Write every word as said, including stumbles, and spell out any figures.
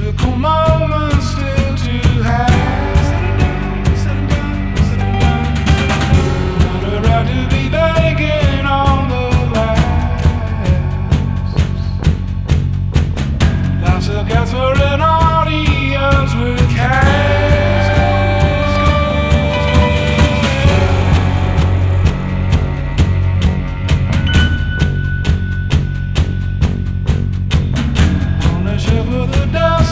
Typical moment still to have. Not a right to be begging on the last. Life's a gas for an audience with cash. On the shelf of the dust.